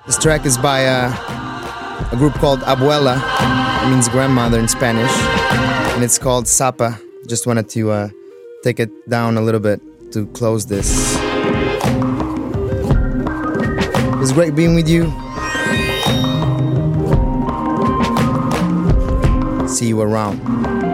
This track is by a group called Abuela. It means grandmother in Spanish. And it's called Sapa. Just wanted to take it down a little bit to close this. It was great being with you. See you around.